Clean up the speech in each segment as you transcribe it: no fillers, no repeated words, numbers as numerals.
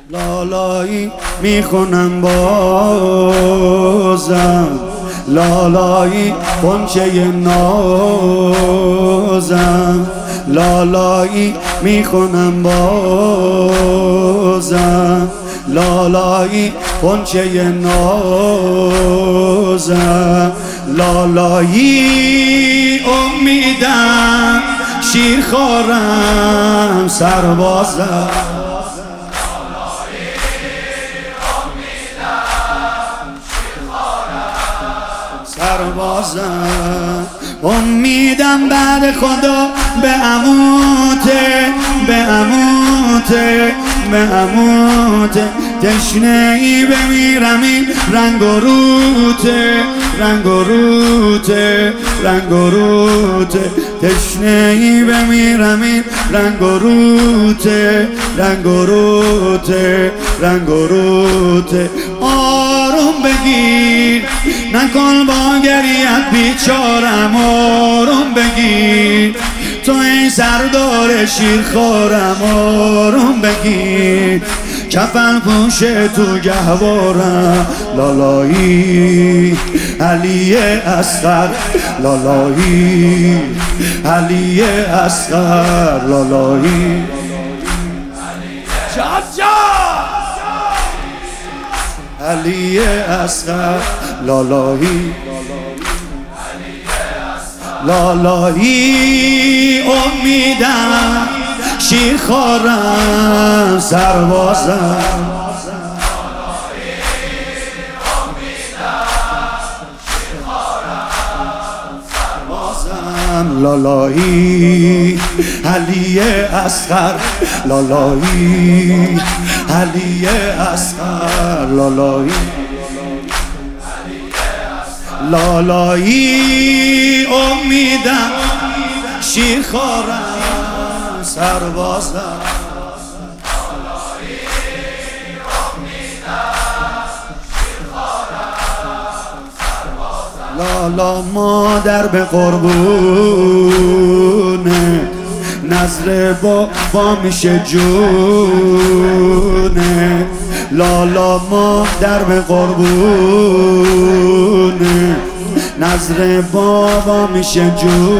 لالایی میخونم بازم، لالایی غنچه نازم، لالایی میخونم بازم، لالایی غنچه نازم، لالایی امیدم شیرخوارم سربازم، سربازم. امیدم بعد خدا به عموته، به عموته، به عموته. تشنه ای بمیرم این رنگ و روته، رنگ و روته، رنگ و روته. تشنه ای بمیرم این رنگ و روته، رنگ و روته، رنگ و روته. آروم بگیر نکن با گریت بیچارم، آروم بگیر تو این سردار شیرخوارم، آروم بگیر کفن پوش تو گهوارم. لالایی علی اصغر، لالایی علی اصغر، لالایی علی اصغر، لالایی لالایی امیدم شیرخوارم سربازم، لالایی علی اصغر، لالایی علی اصغر، لالایی لالایی امیدم شیرخوارم سربازم، لالا مادر به قربونه نظر بابا میشه جونه، لالا مادر به قربونه نظر بابا میشه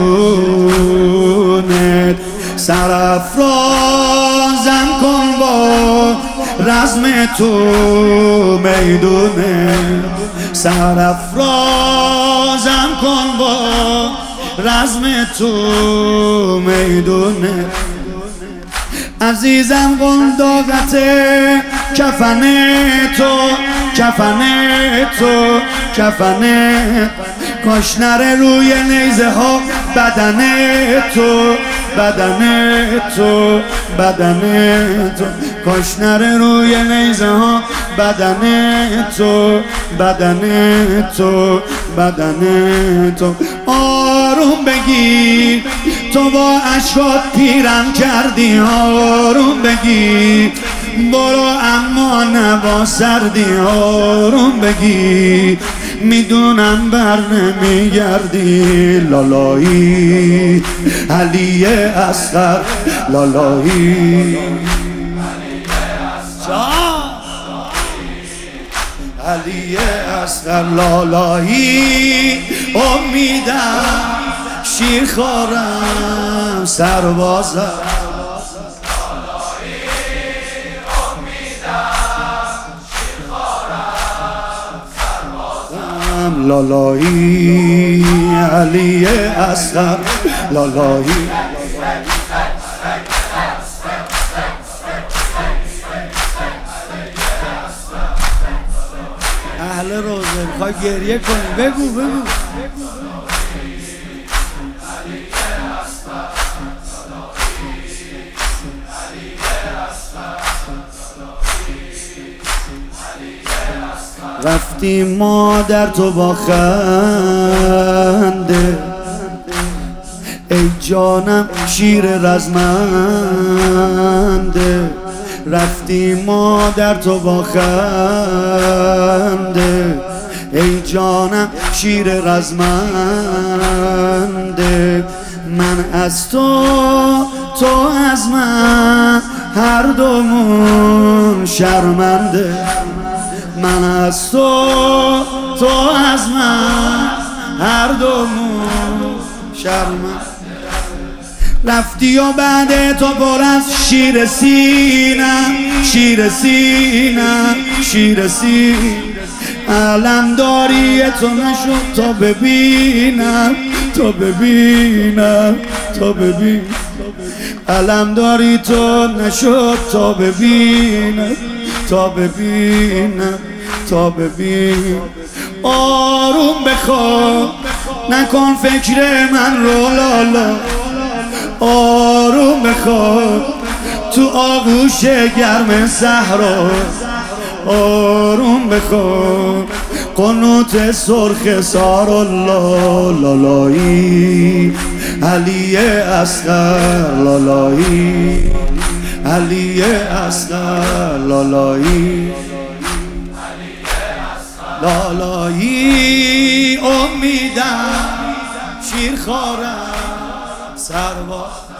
جونه. سرافرازم کن با رزم تو میدونه، سرافرازم کن با رزم تو میدونه. عزیزم قنداقت کفن تو، کفن تو، کفن کاش نره روی نیزه ها بدن تو، بدن تو، بدن تو. کاش نره روی نیزه ها بدن تو، بدن تو، بدن تو. آروم بگیر تو با اشکات پیرم کردی، آروم بگیر برو اما نبا سردی، آروم بگیر میدونم بر نمیگردی. لالایی علی اصغر، لالایی علی اصغر، لالایی امیدم شیرخوارم سربازم، لالایی علی اصغر، لالایی اهل روزه میخوای گریه کنی بگو بگو. رفتی مادر تو با خنده، ای جانم شیر رزمنده. رفتی مادر تو با خنده، ای جانم شیر رزمنده. من از تو، تو از من، هر دومون شرمنده، من از تو تو از من، هر دومون شرمنده. رفتی و بعد تو پر از شیر سینم، شیر سینم، شیر سینم. علمداری تو نشد تا ببینم، تا ببینم، تا ببینم. علمداری تو نشد تا ببینم، تا ببینم، تا ببینم. آروم بخواب نکن فکر من رو لالا، آروم بخواب تو آغوش گرم صحرا، آروم بخواب قنوت سرخ سار الله. لالایی علی اصغر، لالایی علی اصغر، لالایی لالایی. امیدم شیرخوارم سرباز